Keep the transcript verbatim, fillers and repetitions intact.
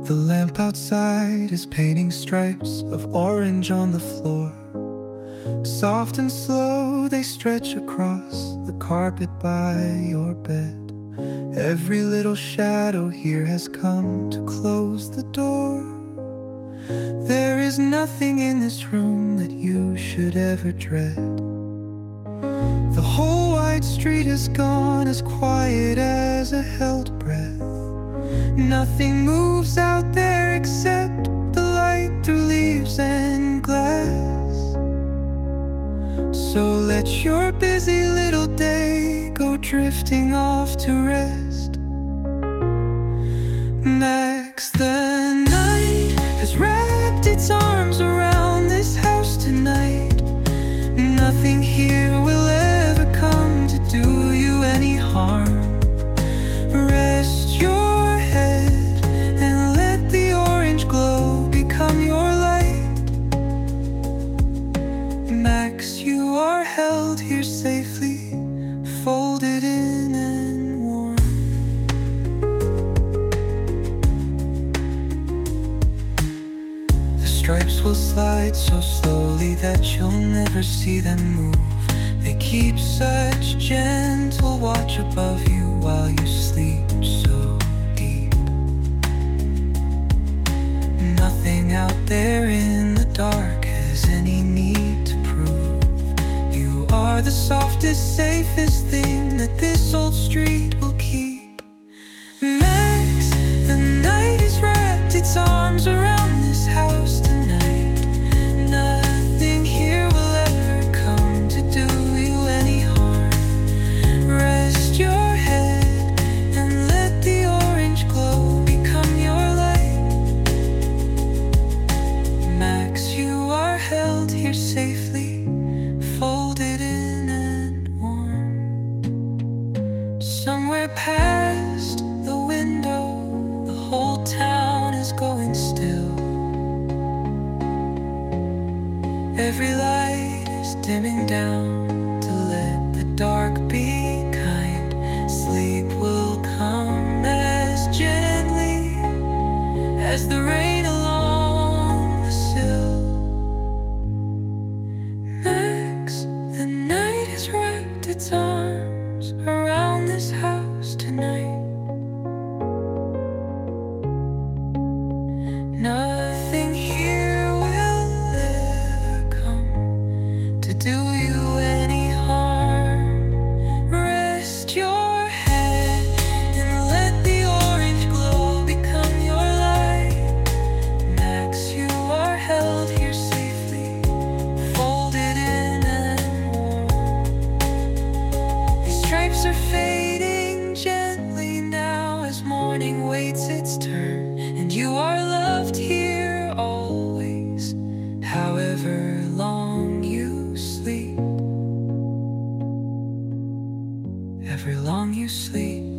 The lamp outside is painting stripes of orange on the floor. Soft and slow they stretch across the carpet by your bed. Every little shadow here has come to close the door. There is nothing in this room that you should ever dread. The whole wide street is gone, as quiet as a held breath. Nothing moves out there except the light through leaves and glass. So let your busy little day go drifting off to rest. Max, the night has wrapped its arms around this house tonight. Nothing here will ever come to do you any harm. Rest your head and let the orange glow become your light. Max, you are held here safely, folded in and warm. The stripes will slide so slowly that you'll never see them move. They keep such gentle watch above you while you sleep so deep. Nothing out there in the dark has any need to prove. You are the softest, safest thing that this old street will keep. Max, the night has wrapped its arms around this house tonight. Nothing here will ever come to do you any harm. Rest your head and let the orange glow become your light. Max, you are held here safely, folded in and warm. Somewhere past the window, the whole town is going still. Every light is dimming down to let the dark be kind. Sleep will come as gently as the rain along the sill. Max, the night has wrapped its arms around this house tonight. Nothing here will ever come to do you any harm. Rest your head and let the orange glow become your light. Max, you are held here safely, folded in and warm. These stripes are fading gently now as morning waits its turn, and you are loved here always, however long you sleep. Ever long you sleep.